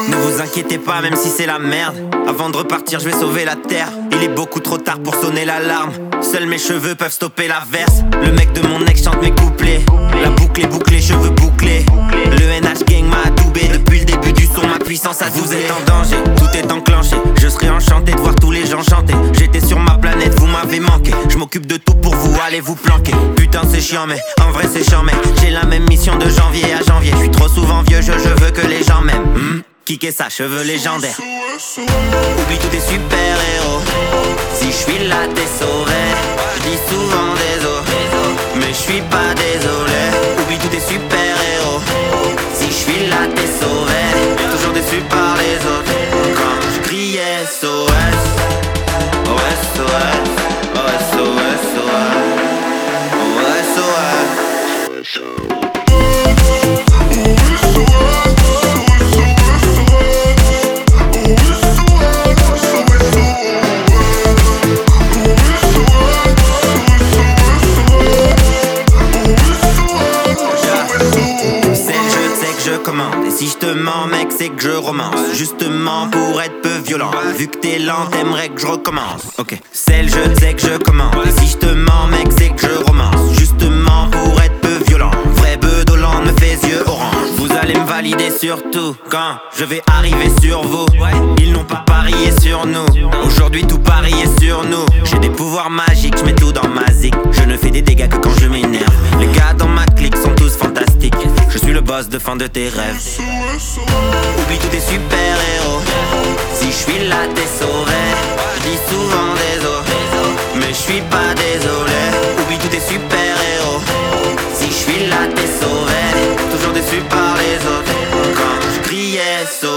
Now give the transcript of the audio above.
Ne vous inquiétez pas même si c'est la merde. Avant de repartir je vais sauver la terre. Il est beaucoup trop tard pour sonner l'alarme. Seuls mes cheveux peuvent stopper la verse. Le mec de mon ex chante mes couplets. La boucle est bouclée, cheveux bouclés. Le NH gang m'a adoubé. Depuis le début du son ma puissance a doublé. Vous êtes en danger, tout est enclenché. Je serais enchanté de voir tous les gens chanter. J'étais sur ma planète, vous m'avez manqué. Je m'occupe de tout pour vous, allez vous planquer. Putain c'est chiant mais en vrai c'est chiant mec. J'ai la même mission de janvier à janvier. Je suis trop souvent vieux, je veux que les gens m'aiment. Kicker ça, cheveux légendaires. Oublie tous tes super-héros. Si je suis là t'es sauvé. Je dis souvent désolé, mais je suis pas désolé. Oublie tous tes super-héros. Si je suis là t'es sauvé. Toujours déçu par les autres. Quand je criais SOS, SOS, SOS, SOS. Et si je te mens mec c'est que je romance. Justement pour être peu violent. Vu que t'es lent t'aimerais que je recommence. Ok. C'est le jeu, sais que je commande. Et si je te mens mec c'est que je romance. Justement pour être peu violent. Vrai bedolant me fait yeux orange. Vous allez me valider surtout quand je vais arriver sur vous. Ils n'ont pas parié sur nous. Aujourd'hui tout parie est sur nous. J'ai des pouvoirs magiques, je mets tout dans ma zik. Je ne fais des dégâts que quand je m'énerve. Les gars dans ma clique sont tous fantastiques. Je suis le boss de fin de tes rêves. Oublie tous tes super-héros. Si je suis là t'es sauvé. Je dis souvent désolé, mais je suis pas désolé. Oublie tous tes super-héros. Si je suis là t'es sauvé. Toujours déçu par les autres. Quand je criais SOS,